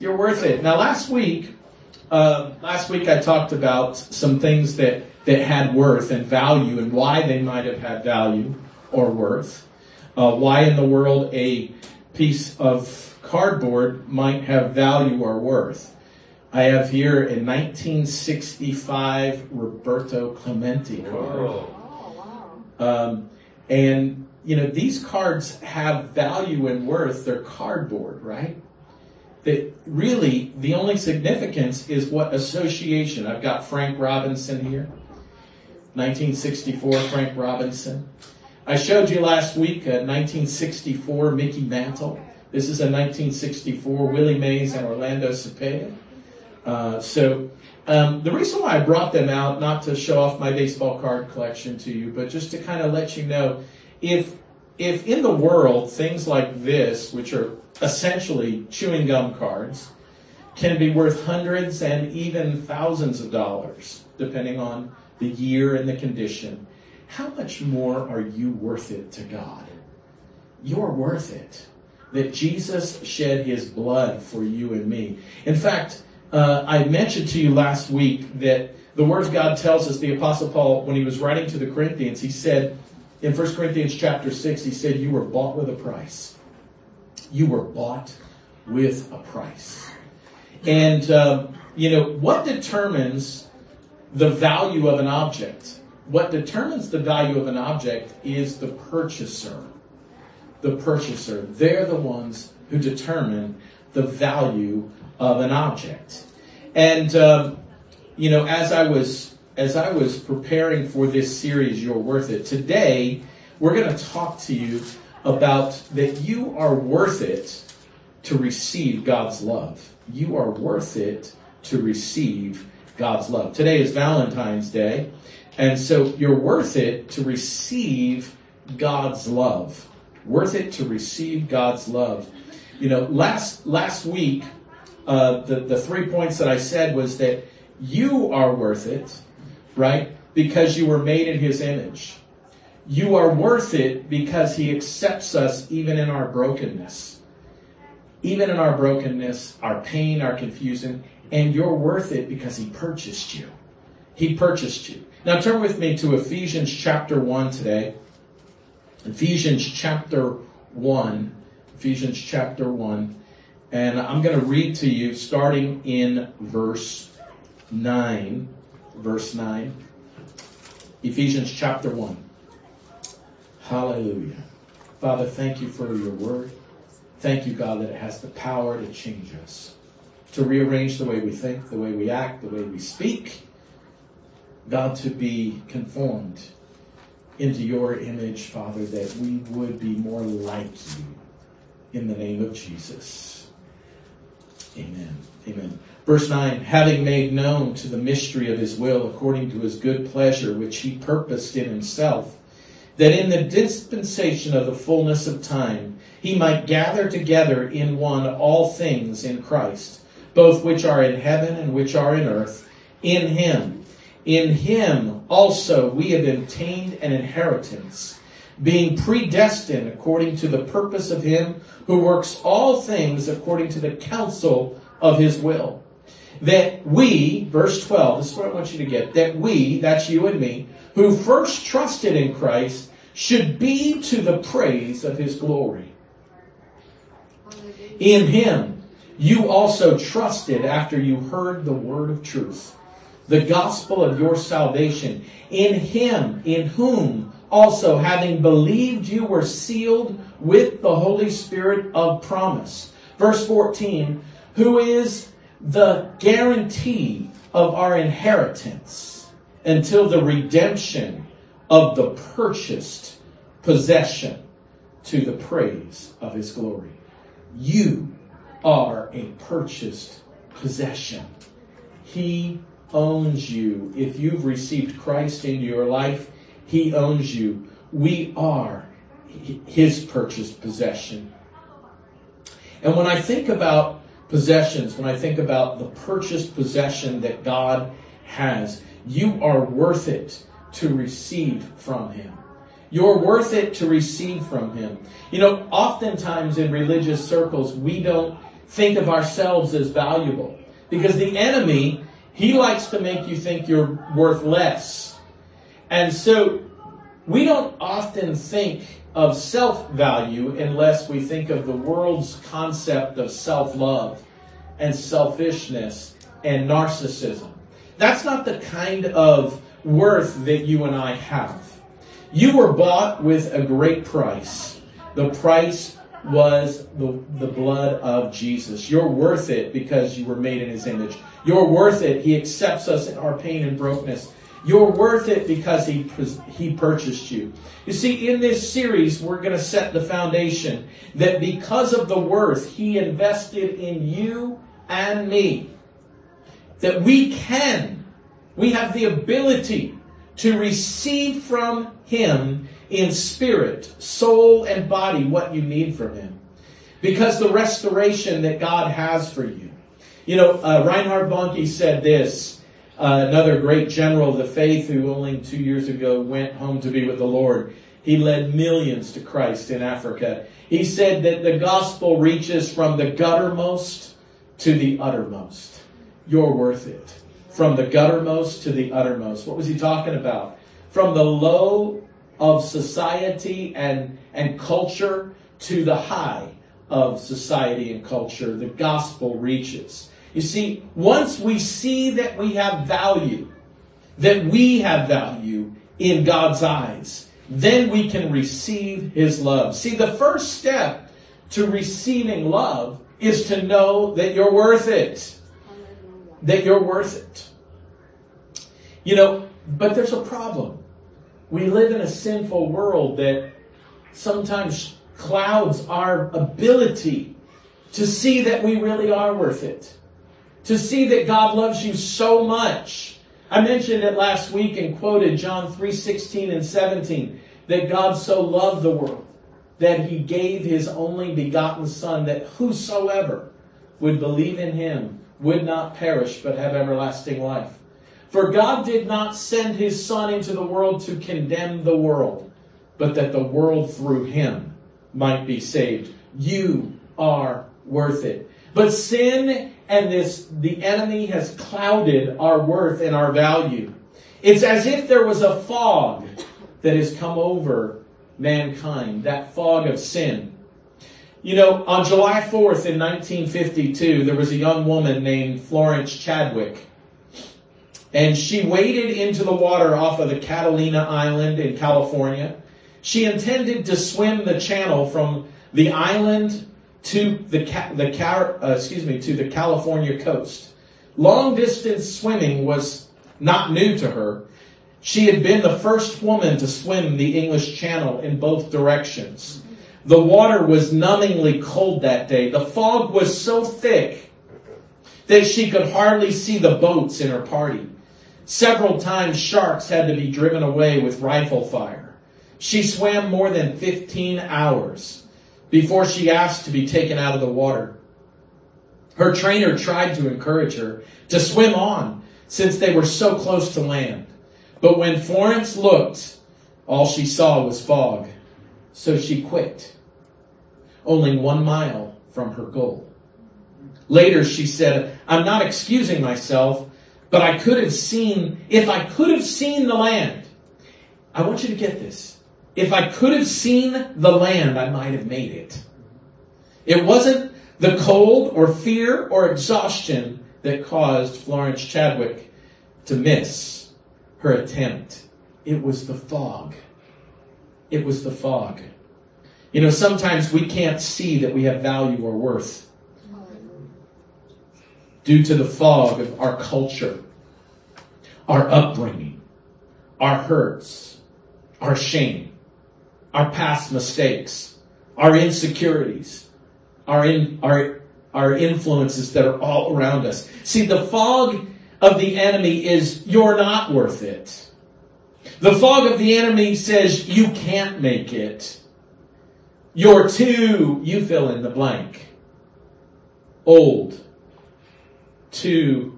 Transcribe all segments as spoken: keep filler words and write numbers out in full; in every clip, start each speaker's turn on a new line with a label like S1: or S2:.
S1: You're worth it. Now, last week, uh, last week I talked about some things that, that had worth and value and why they might have had value or worth. Uh, why in the world a piece of cardboard might have value or worth. I have here a nineteen sixty-five Roberto Clemente card. Um, and, you know, these cards have value and worth. They're cardboard, right? That really, the only significance is what association. I've got Frank Robinson here. nineteen sixty-four Frank Robinson. I showed you last week a nineteen sixty-four Mickey Mantle. This is a nineteen sixty-four Willie Mays and Orlando Cepeda. Uh, so um, the reason why I brought them out, not to show off my baseball card collection to you, but just to kind of let you know, if if in the world things like this, which are essentially chewing gum cards, can be worth hundreds and even thousands of dollars, depending on the year and the condition, how much more are you worth it to God? You're worth it. That Jesus shed his blood for you and me. In fact, uh, I mentioned to you last week that the Word of God tells us, the Apostle Paul, when he was writing to the Corinthians, he said, in First Corinthians chapter six, he said, you were bought with a price. You were bought with a price. And, um, you know, what determines the value of an object? What determines the value of an object is the purchaser. The purchaser. They're the ones who determine the value of an object. And, um, you know, as I was as I was preparing for this series, You're Worth It, today we're going to talk to you about that you are worth it to receive God's love. You are worth it to receive God's love. Today is Valentine's Day, and so you're worth it to receive God's love. Worth it to receive God's love. You know, last last week, uh, the, the three points that I said was that you are worth it, right? Because you were made in his image. You are worth it because he accepts us even in our brokenness. Even in our brokenness, our pain, our confusion. And you're worth it because he purchased you. He purchased you. Now turn with me to Ephesians chapter one today. Ephesians chapter one. Ephesians chapter one. And I'm going to read to you starting in verse nine. Verse nine. Ephesians chapter one. Hallelujah. Father, thank you for your word. Thank you, God, that it has the power to change us, to rearrange the way we think, the way we act, the way we speak. God, to be conformed into your image, Father, that we would be more like you in the name of Jesus. Amen. Amen. Verse nine, having made known to the mystery of his will according to his good pleasure, which he purposed in himself, that in the dispensation of the fullness of time he might gather together in one all things in Christ, both which are in heaven and which are in earth, in him. In him also we have obtained an inheritance, being predestined according to the purpose of him who works all things according to the counsel of his will. That we, verse twelve, this is what I want you to get, that we, that's you and me, who first trusted in Christ, should be to the praise of his glory. In him you also trusted after you heard the word of truth, the gospel of your salvation. In him, in whom also, having believed, you were sealed with the Holy Spirit of promise. Verse fourteen, who is the guarantee of our inheritance until the redemption of the purchased possession to the praise of his glory. You are a purchased possession. He owns you. If you've received Christ into your life, he owns you. We are his purchased possession. And when I think about possessions, when I think about the purchased possession that God has, you are worth it to receive from him. You're worth it to receive from him. You know, oftentimes in religious circles, we don't think of ourselves as valuable. Because the enemy, he likes to make you think you're worth less. And so we don't often think of self-value unless we think of the world's concept of self-love and selfishness and narcissism. That's not the kind of worth that you and I have. You were bought with a great price. The price was the, the blood of Jesus. You're worth it because you were made in His image. You're worth it. He accepts us in our pain and brokenness. You're worth it because He, he purchased you. You see, in this series, we're going to set the foundation that because of the worth He invested in you and me, that we can, we have the ability to receive from Him in spirit, soul, and body what you need from Him. Because the restoration that God has for you. You know, uh, Reinhard Bonnke said this, uh, another great general of the faith who only two years ago went home to be with the Lord. He led millions to Christ in Africa. He said that the gospel reaches from the guttermost to the uttermost. You're worth it. From the guttermost to the uttermost. What was he talking about? From the low of society and, and culture to the high of society and culture. The gospel reaches. You see, once we see that we have value, that we have value in God's eyes, then we can receive His love. See, the first step to receiving love is to know that you're worth it. That you're worth it. You know, but there's a problem. We live in a sinful world that sometimes clouds our ability to see that we really are worth it. To see that God loves you so much. I mentioned it last week and quoted John three sixteen and seventeen. That God so loved the world that He gave His only begotten Son, that whosoever would believe in Him would not perish but have everlasting life. For God did not send His Son into the world to condemn the world, but that the world through Him might be saved. You are worth it. But sin and this, the enemy has clouded our worth and our value. It's as if there was a fog that has come over mankind, that fog of sin. You know, on July fourth in nineteen fifty-two, there was a young woman named Florence Chadwick. And she waded into the water off of the Catalina Island in California. She intended to swim the channel from the island to the the uh, excuse me to the California coast. Long distance swimming was not new to her. She had been the first woman to swim the English Channel in both directions. The water was numbingly cold that day. The fog was so thick that she could hardly see the boats in her party. Several times sharks had to be driven away with rifle fire. She swam more than fifteen hours before she asked to be taken out of the water. Her trainer tried to encourage her to swim on since they were so close to land. But when Florence looked, all she saw was fog. So she quit, only one mile from her goal. Later she said, "I'm not excusing myself, but I could have seen, if I could have seen the land." I want you to get this. If I could have seen the land, I might have made it. It wasn't the cold or fear or exhaustion that caused Florence Chadwick to miss her attempt. It was the fog. It was the fog. You know, sometimes we can't see that we have value or worth due to the fog of our culture, our upbringing, our hurts, our shame, our past mistakes, our insecurities, our in, our our influences that are all around us. See, the fog of the enemy is you're not worth it. The fog of the enemy says you can't make it. You're too, you fill in the blank, old, too,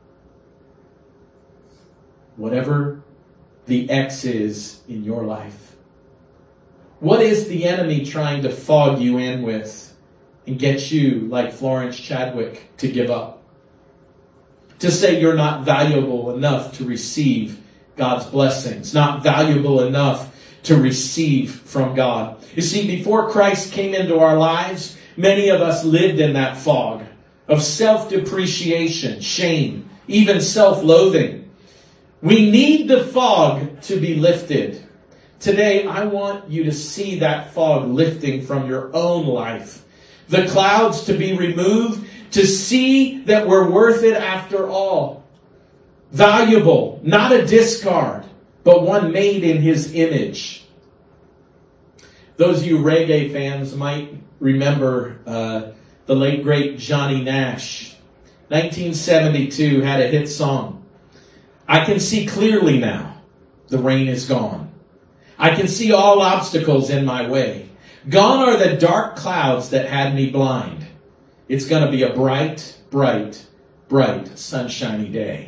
S1: whatever the X is in your life. What is the enemy trying to fog you in with? and get you, like Florence Chadwick, to give up. To say you're not valuable enough to receive God's blessings, not valuable enough to receive from God. You see, before Christ came into our lives, many of us lived in that fog of self-depreciation, shame, even self-loathing. We need the fog to be lifted. Today, I want you to see that fog lifting from your own life. The clouds to be removed, to see that we're worth it after all. Valuable, not a discard, but one made in His image. Those of you reggae fans might remember uh, the late, great Johnny Nash. nineteen seventy-two had a hit song. I can see clearly now, the rain is gone. I can see all obstacles in my way. Gone are the dark clouds that had me blind. It's going to be a bright, bright, bright, sunshiny day.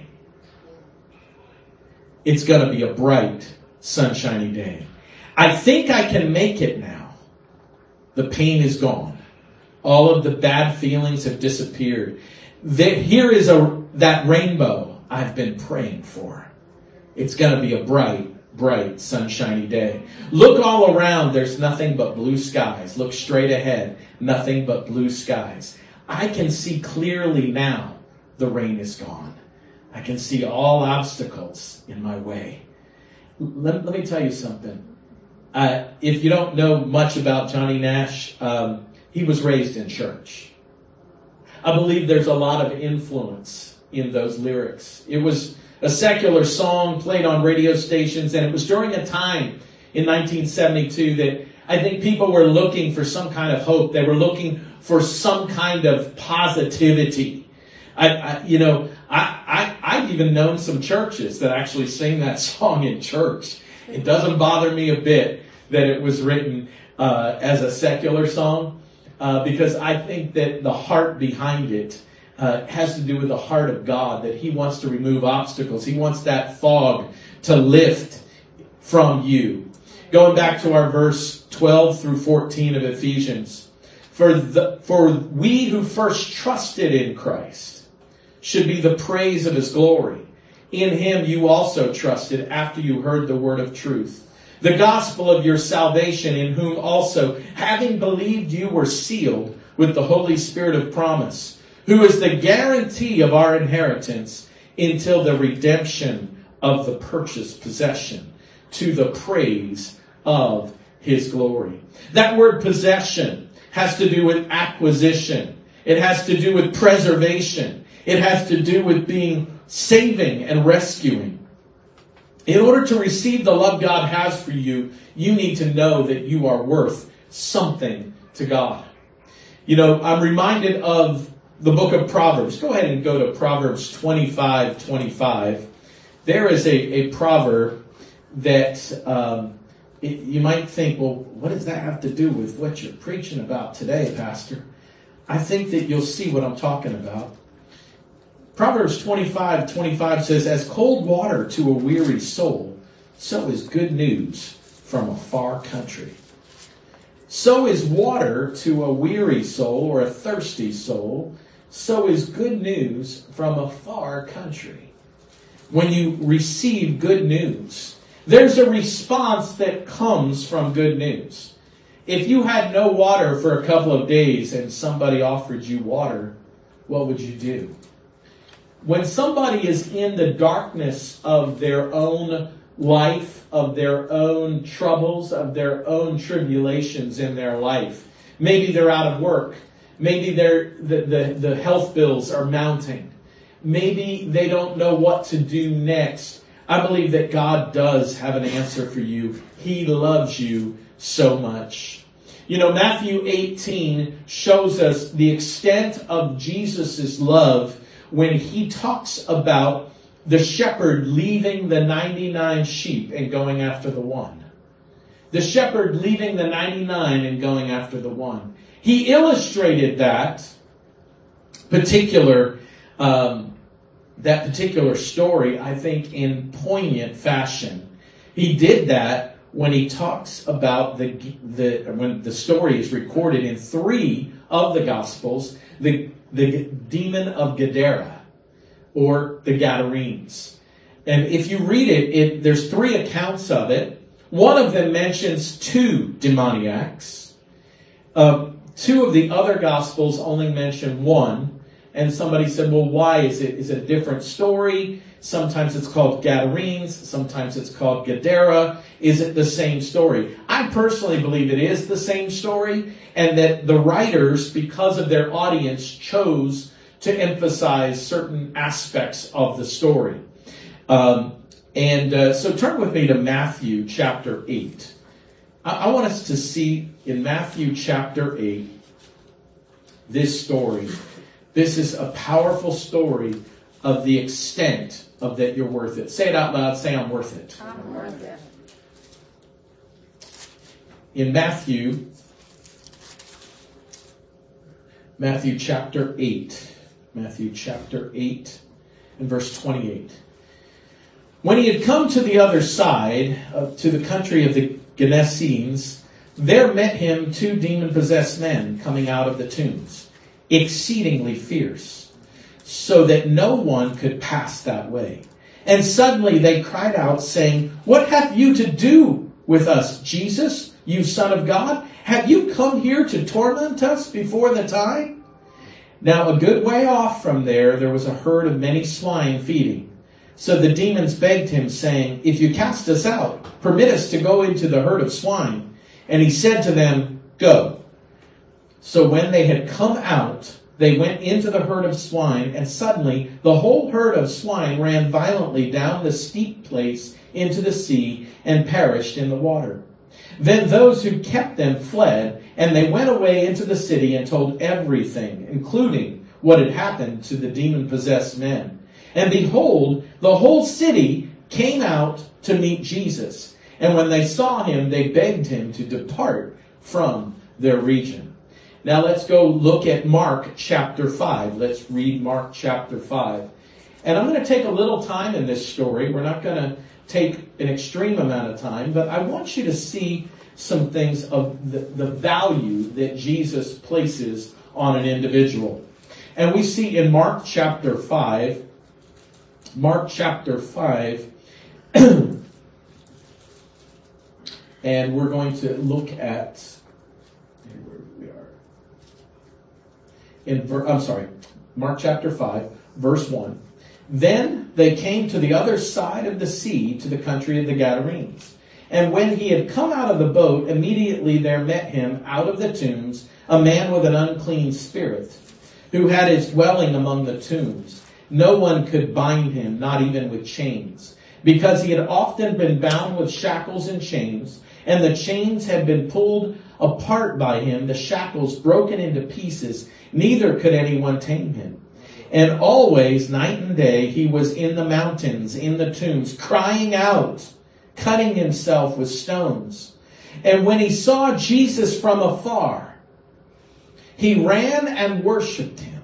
S1: It's going to be a bright, sunshiny day. I think I can make it now. The pain is gone. All of the bad feelings have disappeared. There, here is a that rainbow I've been praying for. It's going to be a bright, bright, sunshiny day. Look all around. There's nothing but blue skies. Look straight ahead. Nothing but blue skies. I can see clearly now the rain is gone. I can see all obstacles in my way. Let, let me tell you something. Uh, if you don't know much about Johnny Nash, um, he was raised in church. I believe there's a lot of influence in those lyrics. It was a secular song played on radio stations, and it was during a time in nineteen seventy-two that I think people were looking for some kind of hope. They were looking for some kind of positivity. I, I you know, I, I, I've even known some churches that actually sing that song in church. It doesn't bother me a bit that it was written uh, as a secular song, uh, because I think that the heart behind it uh, has to do with the heart of God, that He wants to remove obstacles. He wants that fog to lift from you. Going back to our verse twelve through fourteen of Ephesians. For the, for we who first trusted in Christ should be the praise of His glory. In Him you also trusted after you heard the word of truth, the gospel of your salvation, in whom also, having believed, you were sealed with the Holy Spirit of promise, who is the guarantee of our inheritance until the redemption of the purchased possession, to the praise of His glory. That word possession has to do with acquisition. It has to do with preservation. It has to do with being saving and rescuing. In order to receive the love God has for you, you need to know that you are worth something to God. You know, I'm reminded of the book of Proverbs. Go ahead and go to Proverbs twenty-five twenty-five. There is a, a proverb that um, it, you might think, well, what does that have to do with what you're preaching about today, Pastor? I think that you'll see what I'm talking about. Proverbs twenty-five twenty-five says, as cold water to a weary soul, so is good news from a far country. So is water to a weary soul or a thirsty soul, so is good news from a far country. When you receive good news, there's a response that comes from good news. If you had no water for a couple of days and somebody offered you water, what would you do? When somebody is in the darkness of their own life, of their own troubles, of their own tribulations in their life, maybe they're out of work, maybe they're, the, the, the health bills are mounting, maybe they don't know what to do next, I believe that God does have an answer for you. He loves you so much. You know, Matthew eighteen shows us the extent of Jesus' love when He talks about the shepherd leaving the ninety-nine sheep and going after the one. The shepherd leaving the ninety-nine and going after the one. He illustrated that particular um, that particular story, I think, in poignant fashion. He did that when he talks about the the when the story is recorded in three of the Gospels, the, the demon of Gadara, or the Gadarenes. And if you read it, it, there's three accounts of it. One of them mentions two demoniacs. Uh, two of the other Gospels only mention one. And somebody said, well, why is it? Is it a different story? Sometimes it's called Gadarenes. Sometimes it's called Gadara. Is it the same story? I personally believe it is the same story, and that the writers, because of their audience, chose to emphasize certain aspects of the story. Um, and uh, so turn with me to Matthew chapter eight. I, I want us to see in Matthew chapter eight this story. This is a powerful story of the extent of that you're worth it. Say it out loud. Say, I'm worth it.
S2: I'm worth it.
S1: In Matthew, Matthew chapter eight, Matthew chapter eight and verse twenty-eight. When he had come to the other side, uh, to the country of the Gadarenes, there met him two demon-possessed men coming out of the tombs, exceedingly fierce, so that no one could pass that way. And suddenly they cried out, saying, What have you to do with us, Jesus, you Son of God? Have you come here to torment us before the time? Now a good way off from there, there was a herd of many swine feeding. So the demons begged him, saying, If you cast us out, permit us to go into the herd of swine. And he said to them, Go. So when they had come out, they went into the herd of swine, and suddenly the whole herd of swine ran violently down the steep place into the sea and perished in the water. Then those who kept them fled, and they went away into the city and told everything, including what had happened to the demon-possessed men. And behold, the whole city came out to meet Jesus. And when they saw him, they begged him to depart from their region. Now let's go look at Mark chapter five. Let's read Mark chapter five. And I'm going to take a little time in this story. We're not going to take an extreme amount of time, but I want you to see some things of the, the value that Jesus places on an individual. And we see in Mark chapter five, Mark chapter five, and we're going to look at, where we are, in, I'm sorry, Mark chapter five, verse one. Then they came to the other side of the sea, to the country of the Gadarenes. And when he had come out of the boat, immediately there met him out of the tombs a man with an unclean spirit, who had his dwelling among the tombs. No one could bind him, not even with chains, because he had often been bound with shackles and chains, and the chains had been pulled apart by him, the shackles broken into pieces. Neither could anyone tame him. And always, night and day, he was in the mountains, in the tombs, crying out, cutting himself with stones. And when he saw Jesus from afar, he ran and worshipped him.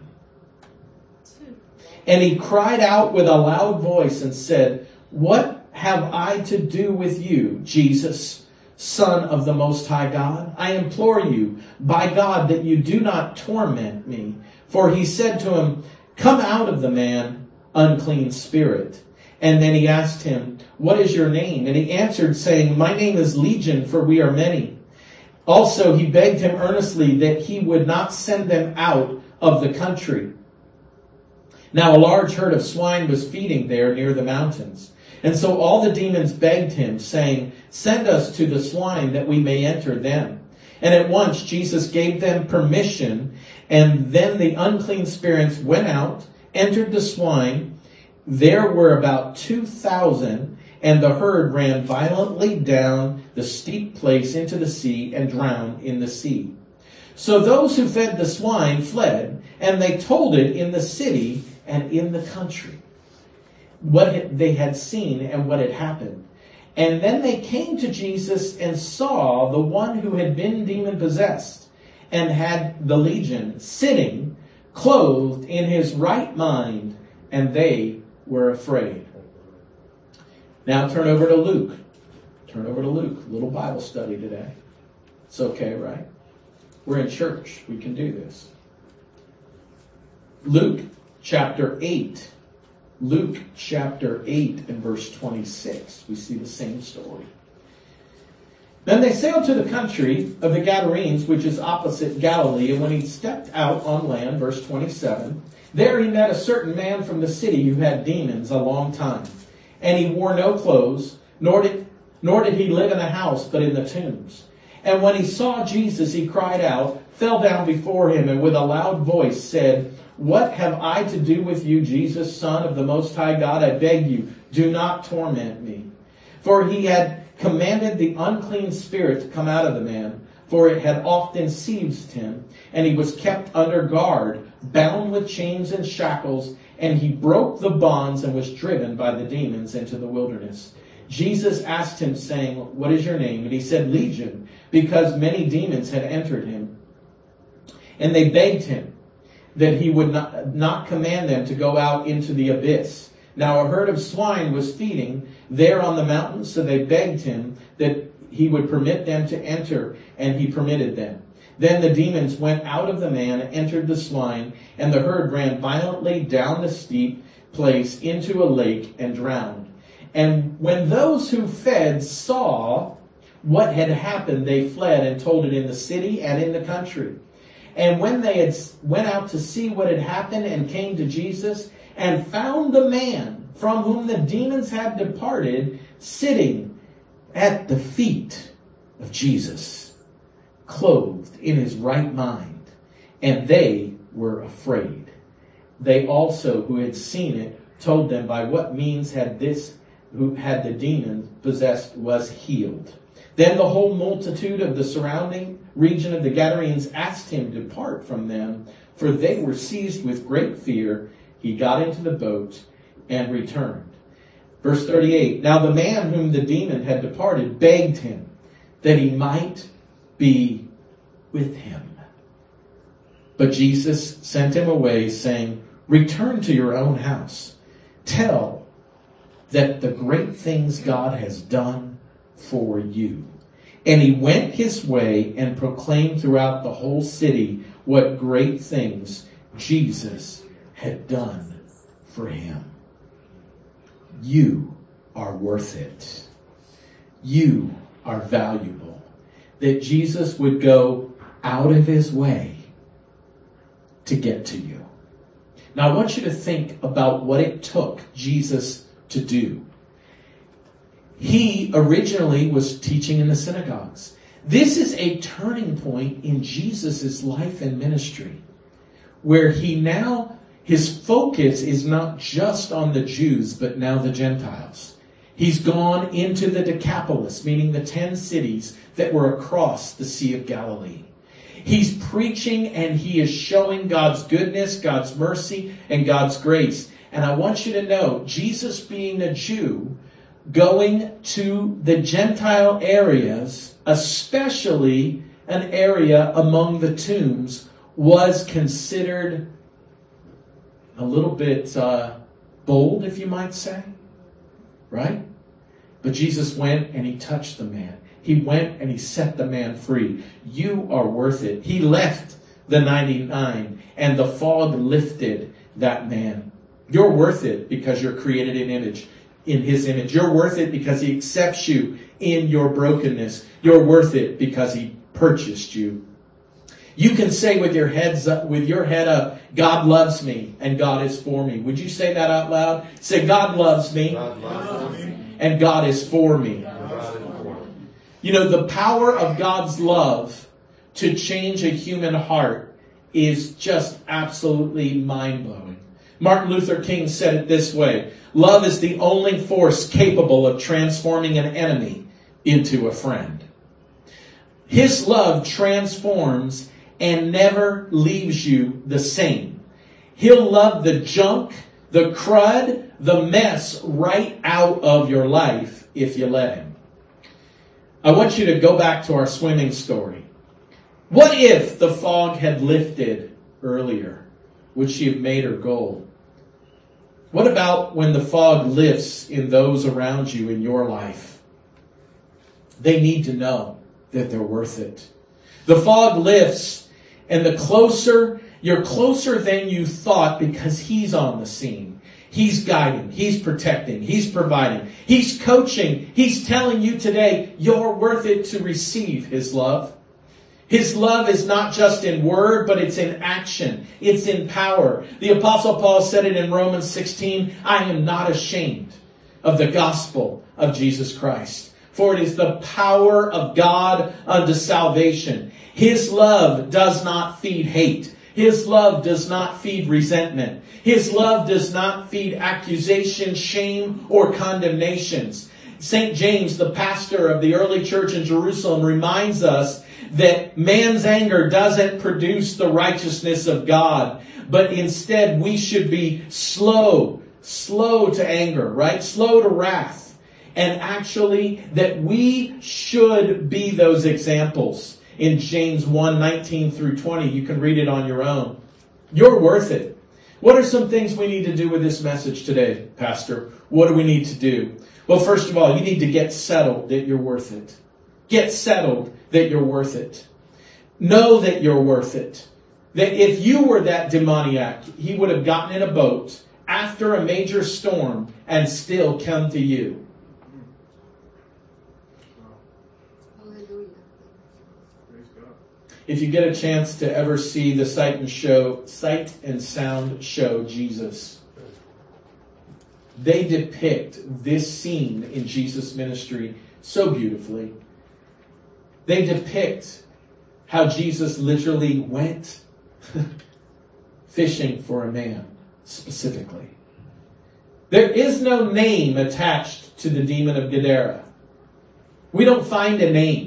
S1: And he cried out with a loud voice and said, What have I to do with you, Jesus, Son of the Most High God? I implore you, by God, that you do not torment me. For he said to him, Come out of the man, unclean spirit. And then he asked him, What is your name? And he answered, saying, My name is Legion, for we are many. Also he begged him earnestly that he would not send them out of the country. Now a large herd of swine was feeding there near the mountains. And so all the demons begged him, saying, Send us to the swine that we may enter them. And at once Jesus gave them permission, and then the unclean spirits went out, entered the swine. There were about two thousand, and the herd ran violently down the steep place into the sea and drowned in the sea. So those who fed the swine fled, and they told it in the city and in the country what they had seen and what had happened. And then they came to Jesus and saw the one who had been demon-possessed and had the legion sitting, clothed in his right mind, and they were afraid. Now turn over to Luke. Turn over to Luke. A little Bible study today. It's okay, right? We're in church. We can do this. Luke chapter eight. Luke chapter eight and verse twenty-six. We see the same story. Then they sailed to the country of the Gadarenes, which is opposite Galilee. And when he stepped out on land, verse twenty-seven, there he met a certain man from the city who had demons a long time. And he wore no clothes, nor did, nor did he live in a house, but in the tombs. And when he saw Jesus, he cried out, fell down before him, and with a loud voice said, "What have I to do with you, Jesus, Son of the Most High God? I beg you, do not torment me." For he had commanded the unclean spirit to come out of the man, for it had often seized him, and he was kept under guard, bound with chains and shackles, and he broke the bonds and was driven by the demons into the wilderness. Jesus asked him, saying, "What is your name?" And he said, "Legion," because many demons had entered him. And they begged him that he would not, not command them to go out into the abyss. Now a herd of swine was feeding there on the mountain, so they begged him that he would permit them to enter, and he permitted them. Then the demons went out of the man and entered the swine, and the herd ran violently down the steep place into a lake and drowned. And when those who fed saw what had happened, they fled and told it in the city and in the country. And when they had went out to see what had happened and came to Jesus and found the man from whom the demons had departed sitting at the feet of Jesus, clothed in his right mind, and they were afraid. They also, who had seen it, told them by what means had this who had the demon possessed was healed. Then the whole multitude of the surrounding region of the Gadarenes asked him to depart from them, for they were seized with great fear. He got into the boat and returned. Verse thirty-eight, now the man whom the demon had departed begged him that he might be with him. But Jesus sent him away, saying, return to your own house. Tell that the great things God has done for you. And he went his way and proclaimed throughout the whole city what great things Jesus had done for him. You are worth it. You are valuable. That Jesus would go out of his way to get to you. Now I want you to think about what it took Jesus to do. He originally was teaching in the synagogues. This is a turning point in Jesus' life and ministry, where he now, his focus is not just on the Jews, but now the Gentiles. He's gone into the Decapolis, meaning the ten cities that were across the Sea of Galilee. He's preaching and he is showing God's goodness, God's mercy, and God's grace. And I want you to know, Jesus being a Jew, going to the Gentile areas, especially an area among the tombs, was considered a little bit uh, bold, if you might say. Right? But Jesus went and he touched the man. He went and he set the man free. You are worth it. He left the ninety-nine and the fog lifted that man. You're worth it because you're created in image, in his image. You're worth it because he accepts you in your brokenness. You're worth it because he purchased you. You can say with your heads up, with your head up, God loves me and God is for me. Would you say that out loud? Say, God loves me,
S2: God loves me.
S1: and God is for me.
S2: God is for me.
S1: You know, the power of God's love to change a human heart is just absolutely mind-blowing. Martin Luther King said it this way: love is the only force capable of transforming an enemy into a friend. His love transforms and never leaves you the same. He'll love the junk, the crud, the mess right out of your life if you let him. I want you to go back to our swimming story. What if the fog had lifted earlier? Would she have made her goal? What about when the fog lifts in those around you in your life? They need to know that they're worth it. The fog lifts, and the closer, you're closer than you thought because He's on the scene. He's guiding. He's protecting. He's providing. He's coaching. He's telling you today, you're worth it to receive His love. His love is not just in word, but it's in action. It's in power. The Apostle Paul said it in Romans sixteen, I am not ashamed of the gospel of Jesus Christ, for it is the power of God unto salvation. His love does not feed hate. His love does not feed resentment. His love does not feed accusation, shame, or condemnations. Saint James, the pastor of the early church in Jerusalem, reminds us that man's anger doesn't produce the righteousness of God, but instead we should be slow, slow to anger, right? Slow to wrath. And actually that we should be those examples. In James one, nineteen through twenty, you can read it on your own. You're worth it. What are some things we need to do with this message today, Pastor? What do we need to do? Well, first of all, you need to get settled that you're worth it. Get settled that you're worth it. Know that you're worth it. That if you were that demoniac, he would have gotten in a boat after a major storm and still come to you. If you get a chance to ever see the Sight and Show, Sight and Sound show Jesus, they depict this scene in Jesus' ministry so beautifully. They depict how Jesus literally went fishing for a man, specifically. There is no name attached to the demon of Gadara. We don't find a name.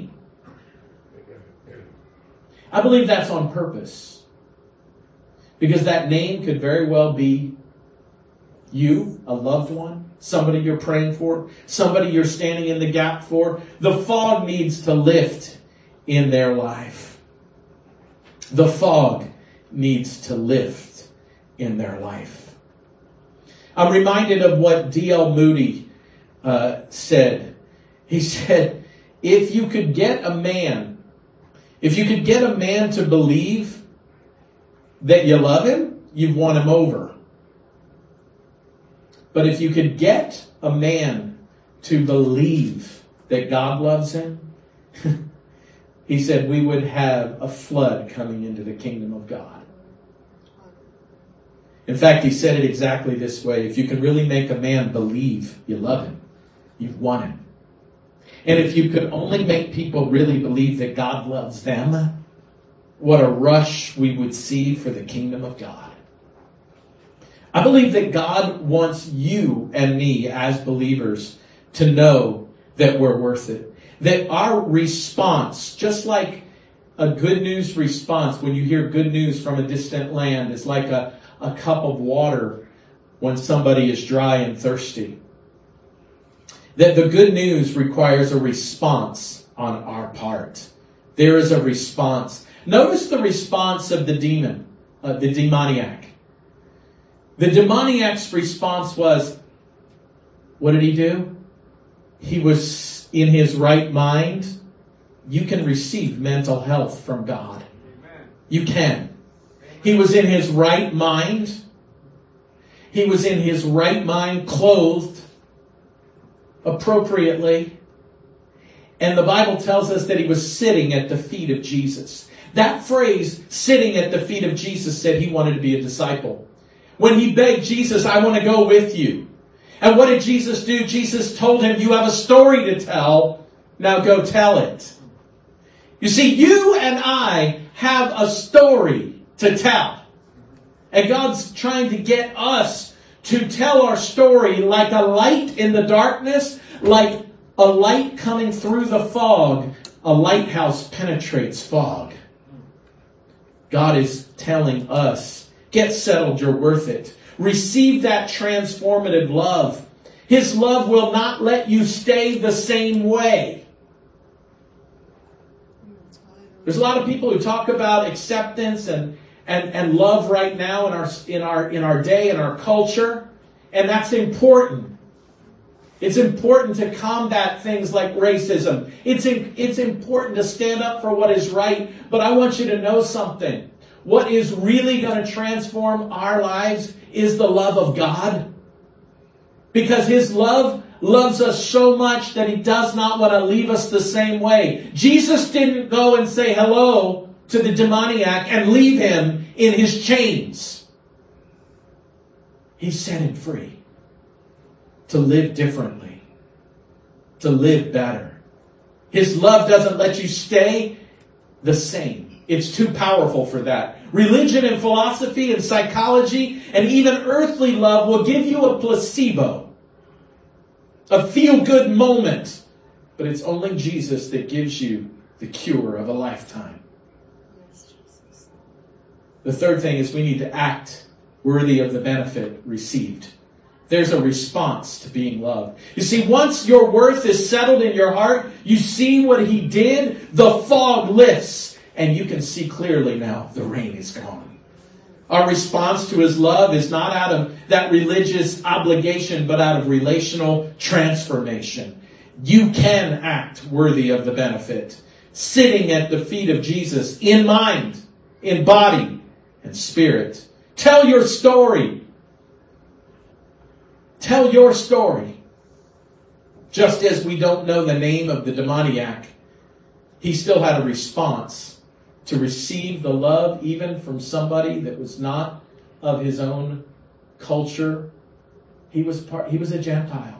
S1: I believe that's on purpose. Because that name could very well be you, a loved one, somebody you're praying for, somebody you're standing in the gap for. The fog needs to lift in their life. The fog needs to lift in their life. I'm reminded of what D L Moody uh, said. He said, if you could get a man If you could get a man to believe that you love him, you've won him over. But if you could get a man to believe that God loves him, he said we would have a flood coming into the kingdom of God. In fact, he said it exactly this way. If you can really make a man believe you love him, you've won him. And if you could only make people really believe that God loves them, what a rush we would see for the kingdom of God. I believe that God wants you and me as believers to know that we're worth it. That our response, just like a good news response when you hear good news from a distant land, is like a, a cup of water when somebody is dry and thirsty. That the good news requires a response on our part. There is a response. Notice the response of the demon, uh, the demoniac. The demoniac's response was, what did he do? He was in his right mind. You can receive mental health from God. Amen. You can. He was in his right mind. He was in his right mind, clothed appropriately. And the Bible tells us that he was sitting at the feet of Jesus. That phrase, sitting at the feet of Jesus, said he wanted to be a disciple. When he begged Jesus, I want to go with you. And what did Jesus do? Jesus told him, you have a story to tell. Now go tell it. You see, you and I have a story to tell. And God's trying to get us to tell our story like a light in the darkness, like a light coming through the fog. A lighthouse penetrates fog. God is telling us, get settled, you're worth it. Receive that transformative love. His love will not let you stay the same way. There's a lot of people who talk about acceptance and And, and love right now in our in our in our day, in our culture, and that's important. It's important to combat things like racism. It's, in, it's important to stand up for what is right. But I want you to know something. What is really going to transform our lives is the love of God. Because His love loves us so much that He does not want to leave us the same way. Jesus didn't go and say hello to the demoniac and leave him in his chains. He set him free to live differently, to live better. His love doesn't let you stay the same. It's too powerful for that. Religion and philosophy and psychology and even earthly love will give you a placebo, a feel-good moment. But it's only Jesus that gives you the cure of a lifetime. The third thing is we need to act worthy of the benefit received. There's a response to being loved. You see, once your worth is settled in your heart, you see what He did, the fog lifts, and you can see clearly now the rain is gone. Our response to His love is not out of that religious obligation, but out of relational transformation. You can act worthy of the benefit, sitting at the feet of Jesus in mind, in body, and spirit. Tell your story. Tell your story. Just as we don't know the name of the demoniac, he still had a response to receive the love even from somebody that was not of his own culture. He was part, he was a Gentile.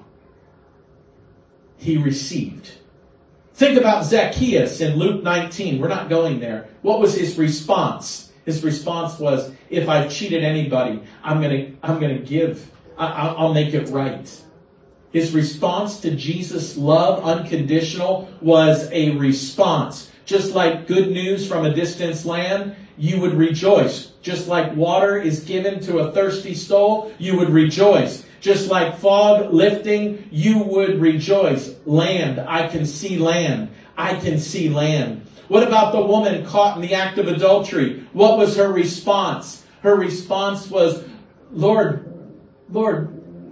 S1: He received. Think about Zacchaeus in Luke nineteen. We're not going there. What was his response? His response was, if I've cheated anybody, I'm going to I'm going to give. I, I'll make it right. His response to Jesus' love, unconditional, was a response. Just like good news from a distant land, you would rejoice. Just like water is given to a thirsty soul, you would rejoice. Just like fog lifting, you would rejoice. Land, I can see land. I can see land. What about the woman caught in the act of adultery? What was her response? Her response was, Lord, Lord,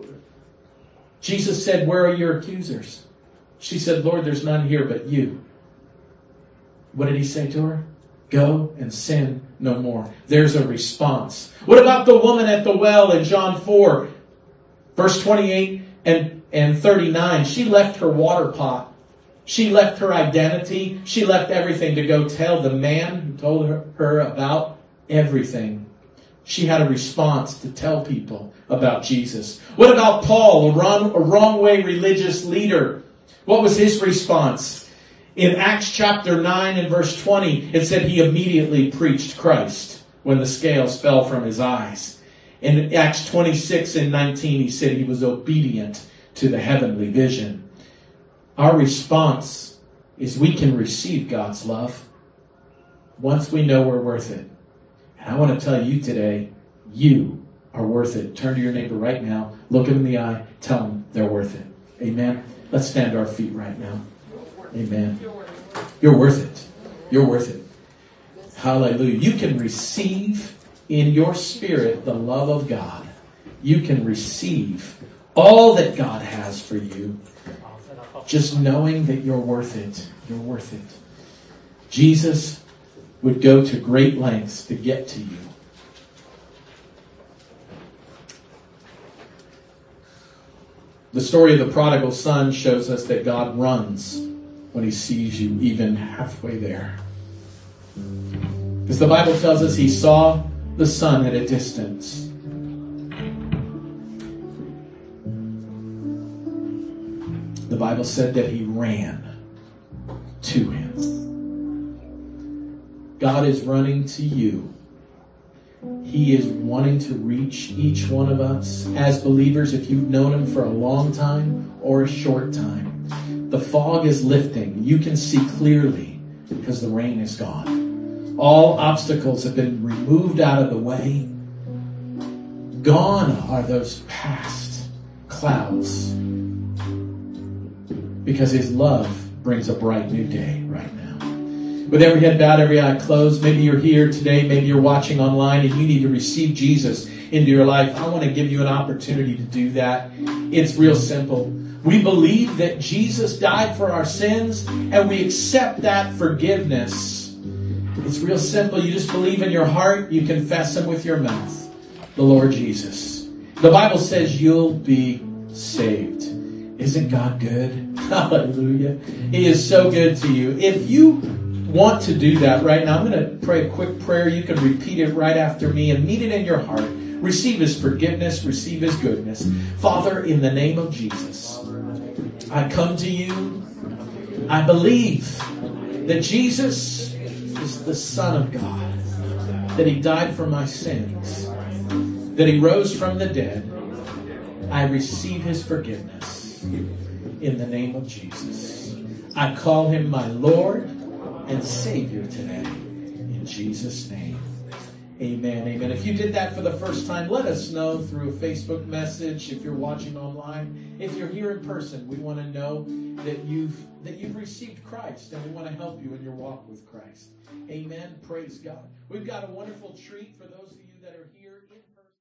S1: Jesus said, where are your accusers? She said, Lord, there's none here but you. What did He say to her? Go and sin no more. There's a response. What about the woman at the well in John four, verse twenty-eight and, and thirty-nine? She left her water pot. She left her identity. She left everything to go tell the man who told her, her about everything. She had a response to tell people about Jesus. What about Paul, a wrong, a wrong way religious leader? What was his response? In Acts chapter nine and verse twenty, it said he immediately preached Christ when the scales fell from his eyes. In Acts twenty-six and nineteen, he said he was obedient to the heavenly vision. Our response is we can receive God's love once we know we're worth it. And I want to tell you today, you are worth it. Turn to your neighbor right now. Look him in the eye. Tell them they're worth it. Amen. Let's stand to our feet right now. Amen. You're worth it. You're worth it. Hallelujah. You can receive in your spirit the love of God. You can receive all that God has for you. Just knowing that you're worth it. You're worth it. Jesus would go to great lengths to get to you. The story of the prodigal son shows us that God runs when He sees you even halfway there. Because the Bible tells us He saw the son at a distance. The Bible said that He ran to Him. God is running to you. He is wanting to reach each one of us as believers, if you've known Him for a long time or a short time. The fog is lifting. You can see clearly because the rain is gone. All obstacles have been removed out of the way. Gone are those past clouds. Because His love brings a bright new day right now. With every head bowed, every eye closed, maybe you're here today, maybe you're watching online and you need to receive Jesus into your life. I want to give you an opportunity to do that. It's real simple. We believe that Jesus died for our sins, and we accept that forgiveness. It's real simple. You just believe in your heart. You confess Him with your mouth. The Lord Jesus. The Bible says you'll be saved. Isn't God good? Hallelujah. He is so good to you. If you want to do that right now, I'm going to pray a quick prayer. You can repeat it right after me and mean it in your heart. Receive His forgiveness. Receive His goodness. Father, in the name of Jesus, I come to you. I believe that Jesus is the Son of God, that He died for my sins, that He rose from the dead. I receive His forgiveness in the name of Jesus. I call Him my Lord and Savior today. In Jesus' name. Amen. Amen. If you did that for the first time, let us know through a Facebook message. If you're watching online, if you're here in person, we want to know that you've that you've received Christ, and we want to help you in your walk with Christ. Amen. Praise God. We've got a wonderful treat for those of you